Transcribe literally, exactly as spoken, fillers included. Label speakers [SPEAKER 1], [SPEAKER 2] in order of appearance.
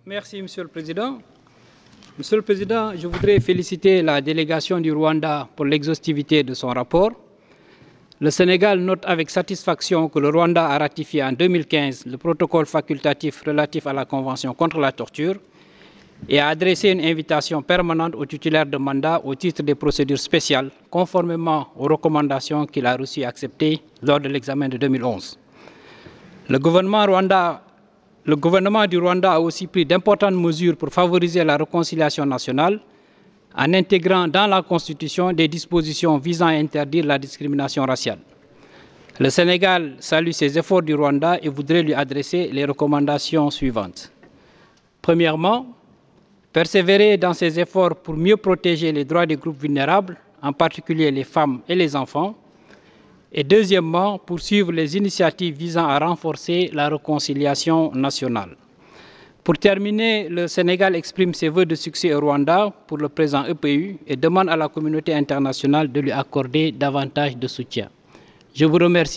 [SPEAKER 1] Merci, Monsieur le Président. Monsieur le Président, je voudrais féliciter la délégation du Rwanda pour l'exhaustivité de son rapport. Le Sénégal note avec satisfaction que le Rwanda a ratifié en deux mille quinze le protocole facultatif relatif à la Convention contre la torture et a adressé une invitation permanente aux titulaires de mandat au titre des procédures spéciales, conformément aux recommandations qu'il a reçues et acceptées lors de l'examen de deux mille onze. Le gouvernement, Rwanda, le gouvernement du Rwanda a aussi pris d'importantes mesures pour favoriser la réconciliation nationale en intégrant dans la Constitution des dispositions visant à interdire la discrimination raciale. Le Sénégal salue ces efforts du Rwanda et voudrait lui adresser les recommandations suivantes. Premièrement, persévérer dans ses efforts pour mieux protéger les droits des groupes vulnérables, en particulier les femmes et les enfants. Et deuxièmement, poursuivre les initiatives visant à renforcer la réconciliation nationale. Pour terminer, le Sénégal exprime ses vœux de succès au Rwanda pour le présent E P U et demande à la communauté internationale de lui accorder davantage de soutien. Je vous remercie.